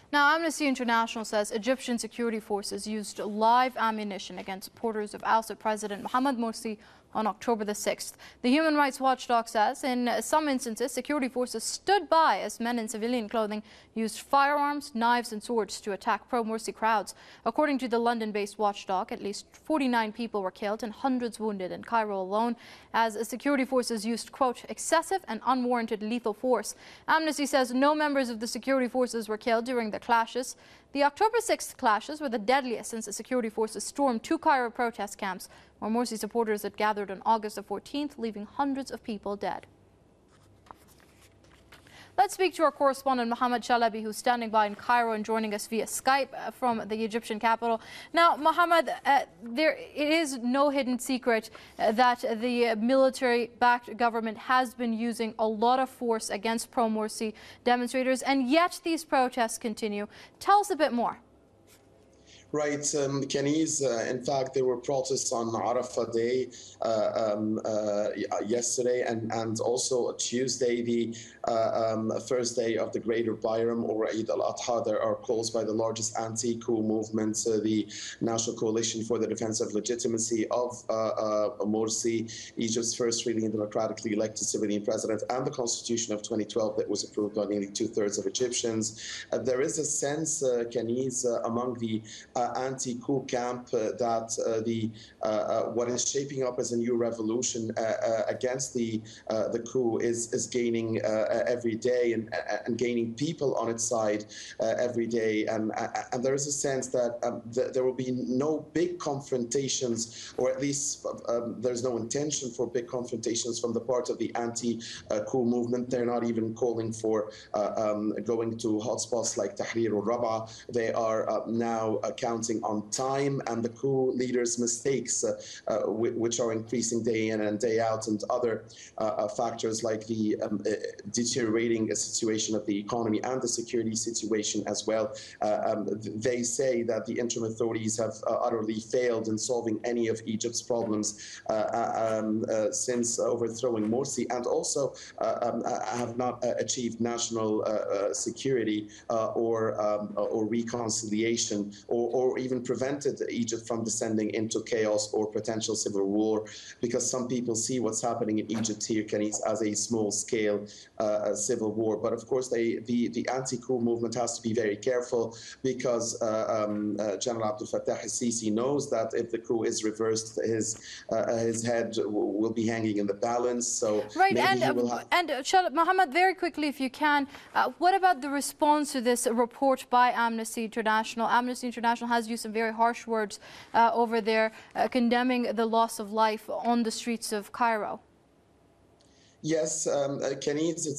Now, Amnesty International says Egyptian security forces used live ammunition against supporters of ousted President Mohamed Morsi on October the 6th. The Human Rights Watchdog says in some instances, security forces stood by as men in civilian clothing used firearms, knives and swords to attack pro-Morsi crowds. According to the London-based watchdog, at least 49 people were killed and hundreds wounded in Cairo alone as security forces used, quote, excessive and unwarranted lethal force. Amnesty says no members of the security forces were killed during the clashes. The October 6th clashes were the deadliest since the security forces stormed two Cairo protest camps where Morsi supporters had gathered on August the 14th, leaving hundreds of people dead. Let's speak to our correspondent Mohamed Chalabi, who's standing by in Cairo and joining us via Skype from the Egyptian capital. Now, Mohamed, it is no hidden secret that the military-backed government has been using a lot of force against pro-Morsi demonstrators, and yet these protests continue. Tell us a bit more. Right, Kenise, in fact, there were protests on Arafah Day yesterday and also Tuesday, the first day of the Greater Bayram or Eid al-Adha. There are calls by the largest anti-coup movement, the National Coalition for the Defense of Legitimacy of Morsi, Egypt's first really and democratically elected civilian president, and the Constitution of 2012 that was approved by nearly two-thirds of Egyptians. There is a sense, Kenise, among the anti-coup camp that what is shaping up as a new revolution against the coup is gaining every day and gaining people on its side every day, and there is a sense that there will be no big confrontations, or at least there's no intention for big confrontations from the part of the anti-coup movement. They're not even calling for going to hotspots like Tahrir or Rabaa. They are now counting on time and the coup leaders' mistakes, which are increasing day in and day out, and other factors like the deteriorating situation of the economy and the security situation as well. They say that the interim authorities have utterly failed in solving any of Egypt's problems since overthrowing Morsi, and also have not achieved national security or reconciliation, or even prevented Egypt from descending into chaos or potential civil war, because some people see what's happening in Egypt here, Kenise, as a small-scale civil war. But of course, the anti-coup movement has to be very careful, because General Abdel Fattah al-Sisi knows that if the coup is reversed, his head will be hanging in the balance. So right, maybe and Mohamed, very quickly, if you can, what about the response to this report by Amnesty International? Amnesty International has used some very harsh words over there, condemning the loss of life on the streets of Cairo. Yes, Kenise,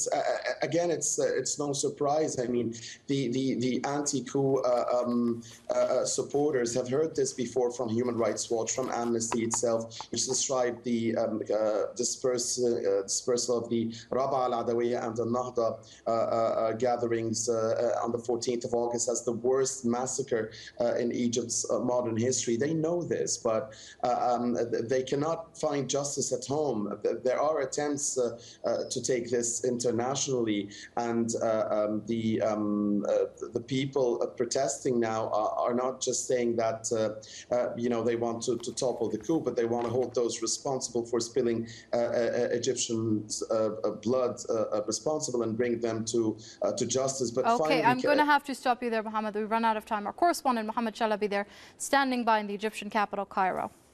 it's no surprise. I mean, the anti-coup supporters have heard this before from Human Rights Watch, from Amnesty itself, which described the dispersal of the Rabaa al-Adawiyya and the Nahda gatherings on the 14th of August as the worst massacre in Egypt's modern history. They know this, but they cannot find justice at home. There are attempts to take this internationally, and the people protesting now are not just saying that they want to topple the coup, but they want to hold those responsible for spilling Egyptian blood responsible and bring them to justice. But okay, I'm going to have to stop you there, Mohamed. We've run out of time. Our correspondent Mohamed Chalabi there, standing by in the Egyptian capital, Cairo.